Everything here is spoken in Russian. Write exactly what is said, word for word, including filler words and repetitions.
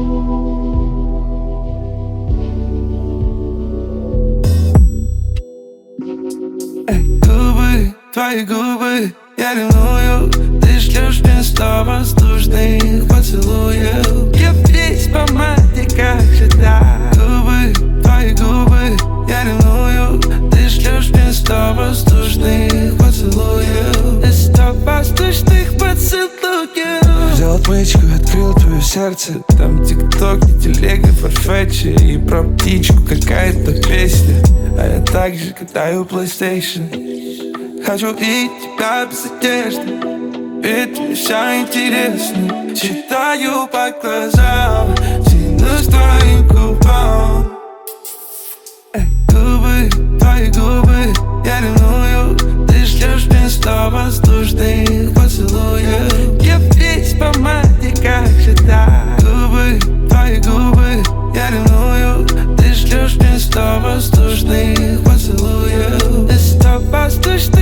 Губы, твои губы, я ревную. Ты шлешь мне сто воздушных поцелуев. Я весь в помаде, как всегда. Губы, твои губы, я ревную. Ты шлешь мне сто воздушных поцелуев. И сто воздушных поцелуев. Взял отмычку, открыл твое сердце. Там тикток, не телега, фарфетчи. И про птичку какая-то песня. А я также катаю PlayStation. Хочу видеть тебя без одежды, ведь мне все интересно. Читаю по глазам, тянусь к твоим губам. Эй, губы, твои губы, я ревную. Ты шлешь мне сто воздушных поцелуев. Я весь в помаде, как всегда. Губы, твои губы, я ревную. Ты шлешь мне сто воздушных поцелуев. И сто воздушных